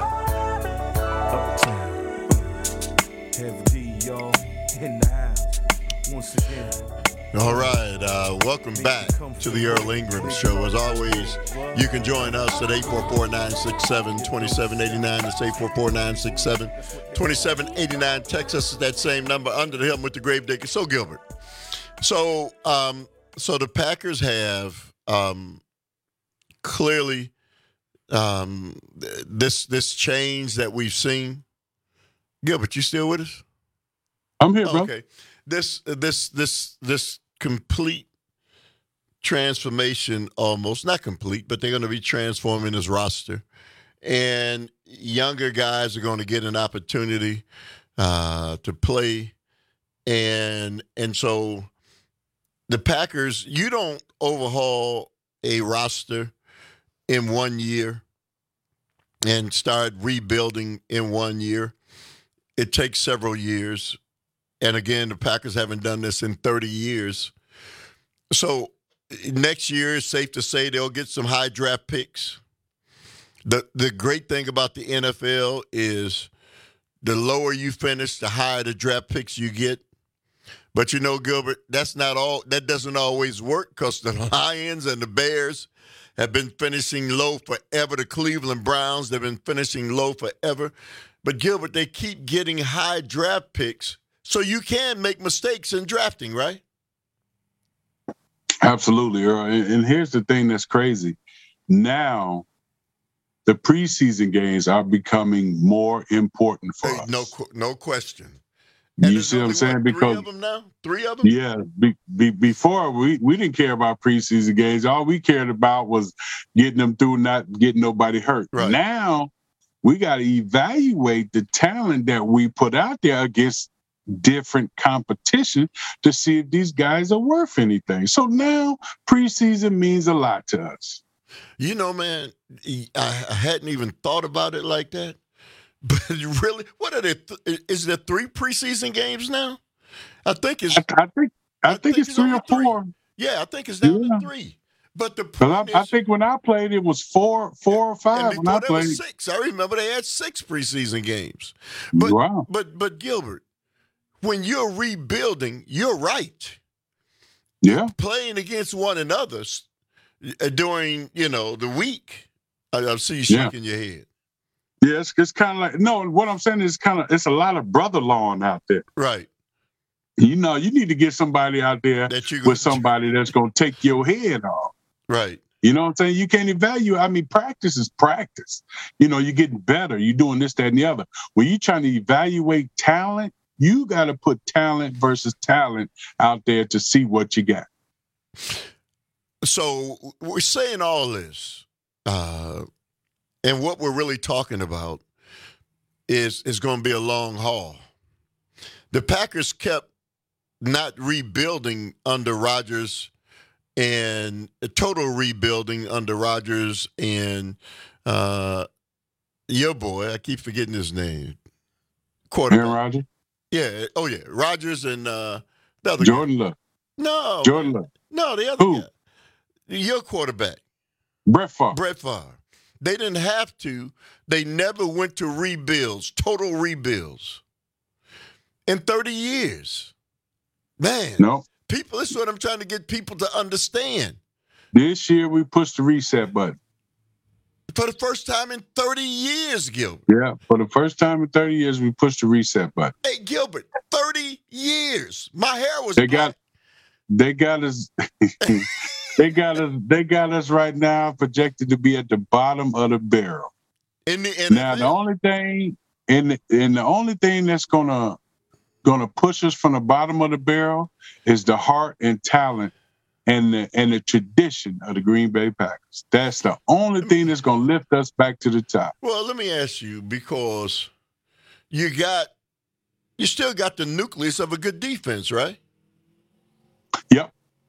Uptown. Heavy D, y'all. In the house. Once again. All right, uh, welcome back to the Earl Ingram Show. As always, you can join us at eight four four, nine six seven, two seven eight nine. That's eight four four, nine six seven, two seven eight nine. Text us at that same number, Under the Helm with the Gravedigger. So, Gilbert, so um, so the Packers have um, clearly um, this this change that we've seen. Gilbert, you still with us? I'm here, bro. Okay, this this this this. complete transformation, almost not complete, but they're going to be transforming his roster, and younger guys are going to get an opportunity uh, to play, and and so the Packers, you don't overhaul a roster in one year and start rebuilding in one year. It takes several years. And again, the Packers haven't done this in thirty years. So next year, it's safe to say they'll get some high draft picks. The the great thing about the N F L is the lower you finish, the higher the draft picks you get. But you know, Gilbert, that's not all. That doesn't always work because the Lions and the Bears have been finishing low forever. The Cleveland Browns, they've been finishing low forever. But Gilbert, they keep getting high draft picks. So you can make mistakes in drafting, right? Absolutely, Earl. And here's the thing that's crazy. Now, the preseason games are becoming more important for hey, us. No, no question. And you see what I'm saying? What, because three of them now? Three of them? Yeah. Be, be, before, we, we didn't care about preseason games. All we cared about was getting them through, not getting nobody hurt. Right. Now, we got to evaluate the talent that we put out there against different competition to see if these guys are worth anything. So now preseason means a lot to us. You know, man, I, I hadn't even thought about it like that. But really, what are there? Th- is there three preseason games now? I think it's. I, I think. I, I think, think it's, it's three or four. Three. Yeah, I think it's down yeah. to three. But the point I, is, I think when I played, it was four, four or five. And when I before played, there was six. I remember they had six preseason games. But, wow. But but Gilbert, when you're rebuilding, you're right. Yeah. Playing against one another during, you know, the week. I, I see you shaking yeah. your head. Yeah, it's, it's kind of like, no, what I'm saying is kind of, it's a lot of brother lawing out there. Right. You know, you need to get somebody out there with somebody that's going to take your head off. Right. You know what I'm saying? You can't evaluate. I mean, practice is practice. You know, you're getting better. You're doing this, that, and the other. When you're trying to evaluate talent, you got to put talent versus talent out there to see what you got. So we're saying all this, uh, and what we're really talking about is, is going to be a long haul. The Packers kept not rebuilding under Rodgers and a total rebuilding under Rodgers and uh, your boy, I keep forgetting his name. Aaron Rodgers? Yeah. Oh, yeah. Rodgers and uh, the other Jordan guy. Love. No. Jordan Love. No, the other Who? guy. Your quarterback. Brett Favre. Brett Favre. They didn't have to. They never went to rebuilds, total rebuilds. In thirty years. Man. No. People, this is what I'm trying to get people to understand. This year we pushed the reset button. For the first time in thirty years, Gilbert. Yeah, for the first time in thirty years, we pushed the reset button. Hey, Gilbert, thirty years. My hair was They black. got, they got us, they got us, they got us right now projected to be at the bottom of the barrel. In the N F L. Now the only thing, and the, and the only thing that's gonna gonna push us from the bottom of the barrel is the heart and talent and the and the tradition of the Green Bay Packers. That's the only thing that's gonna lift us back to the top. Well, let me ask you, because you got you still got the nucleus of a good defense, right? Yep.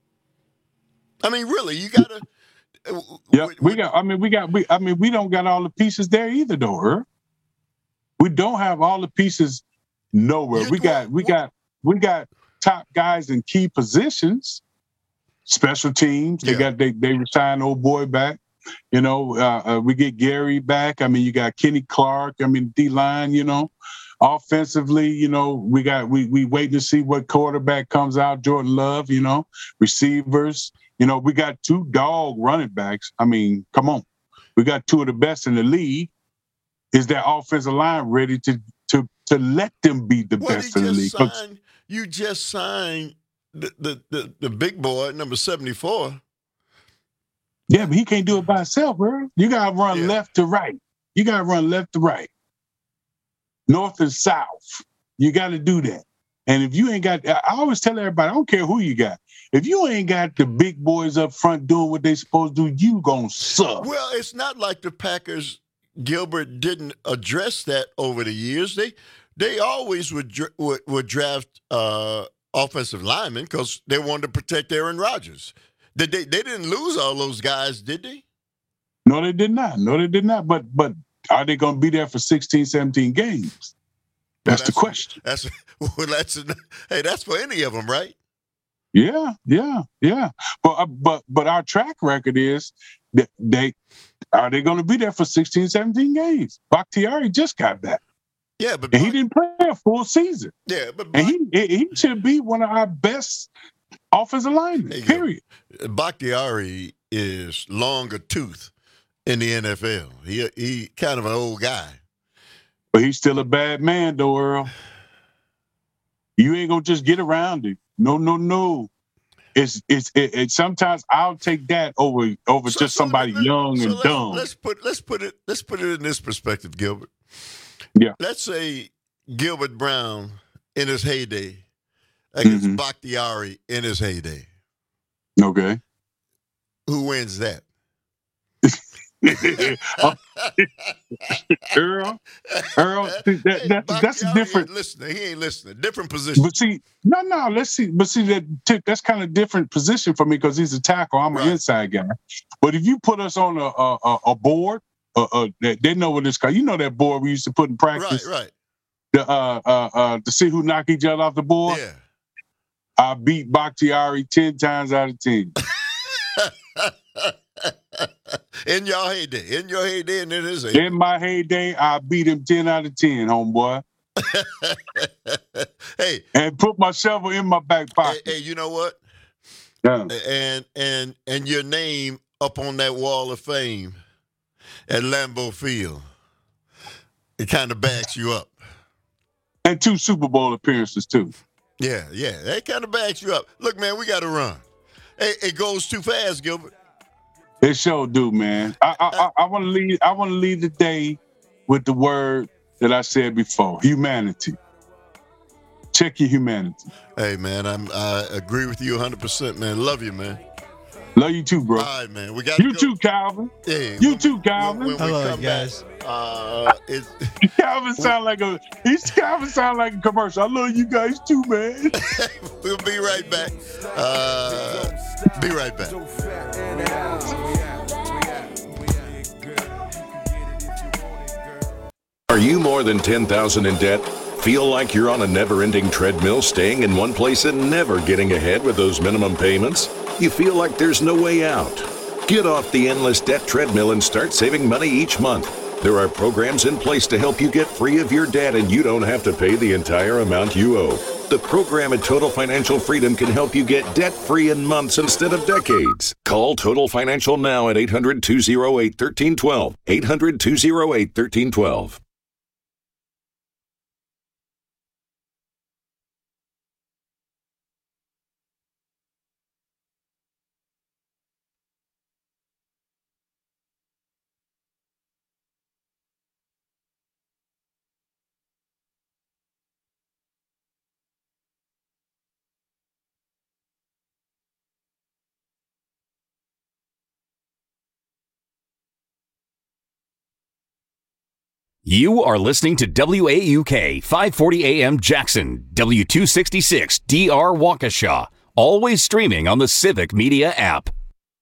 I mean, really, you gotta. Yeah, we got. I mean, we got. We. I mean, we don't got all the pieces there either, though. Earl. We don't have all the pieces nowhere. We got. We got. We got top guys in key positions. Special teams. They yeah. got. They. They resigned old boy back. You know. Uh, uh, we get Gary back. I mean, you got Kenny Clark. I mean, D line. You know. Offensively, you know, we got. We. We waiting to see what quarterback comes out. Jordan Love. You know. Receivers. You know, we got two dog running backs. I mean, come on. We got two of the best in the league. Is that offensive line ready to to to let them be the well, best in the league? Signed, you just signed the, the, the, the big boy, number seventy-four. Yeah, but he can't do it by himself, bro. You got to run yeah. left to right. You got to run left to right. North and south. You got to do that. And if you ain't got, I always tell everybody, I don't care who you got. If you ain't got the big boys up front doing what they supposed to do, you gonna suck. Well, it's not like the Packers, Gilbert, didn't address that over the years. They they always would would, would draft uh, offensive linemen because they wanted to protect Aaron Rodgers. Did they? They didn't lose all those guys, did they? No, they did not. No, they did not. But but are they going to be there for sixteen, seventeen games? That's, well, that's the question. That's well, that's hey, that's for any of them, right? Yeah, yeah, yeah. But uh, but but our track record is that they are they going to be there for sixteen, seventeen games. Bakhtiari just got back. Yeah, but and he didn't play a full season. Yeah, but and he he should be one of our best offensive linemen. Period. Go. Bakhtiari is longer tooth in the N F L. He he kind of an old guy. But he's still a bad man, though, Earl. You ain't gonna just get around him. No, no, no. It's it's it, it, sometimes I'll take that over over so, just so somebody me, young so and let's, dumb. Let's put let's put it let's put it in this perspective, Gilbert. Yeah. Let's say Gilbert Brown in his heyday against mm-hmm. Bakhtiari in his heyday. Okay. Who wins that? Earl, Earl, that, that, that's a different. He ain't listening. He ain't listening. Different position. But see, no, no. Let's see. But see, that that's kind of different position for me because he's a tackle. I'm right. an inside guy. But if you put us on a a, a board, uh, uh, they know what this guy. You know that board we used to put in practice, right? Right. The, uh, uh, uh, to see who knock each other off the board. Yeah. I beat Bakhtiari ten times out of ten. In your heyday, in your heyday, and in his heyday. In my heyday, I beat him ten out of ten, homeboy. Hey, and put my shovel in my back pocket. Hey, hey, you know what? Yeah. And and and your name up on that wall of fame at Lambeau Field, it kind of backs you up. And two Super Bowl appearances too. Yeah, yeah, that kind of backs you up. Look, man, we got to run. Hey, it goes too fast, Gilbert. It sure do, man. I I, I want to leave. I want to leave the day with the word that I said before: humanity. Check your humanity. Hey, man, I'm, I agree with you one hundred percent, man. Love you, man. Love you too, bro. All right, man. We got you go. too, Calvin. Yeah, you too, Calvin. When, when Hello, we guys. Back, uh, it, Calvin sound like a he's Calvin sound like a commercial. I love you guys too, man. We'll be right back. Uh, be right back. Are you more than ten thousand dollars in debt? Feel like you're on a never-ending treadmill, staying in one place and never getting ahead with those minimum payments? You feel like there's no way out? Get off the endless debt treadmill and start saving money each month. There are programs in place to help you get free of your debt, and you don't have to pay the entire amount you owe. The program at Total Financial Freedom can help you get debt-free in months instead of decades. Call Total Financial now at eight hundred, two oh eight, one three one two. eight hundred, two oh eight, one three one two. You are listening to W A U K five forty A M Jackson, W two sixty-six five forty A M Jackson, W two sixty-six D R Waukesha. Always streaming on the Civic Media app.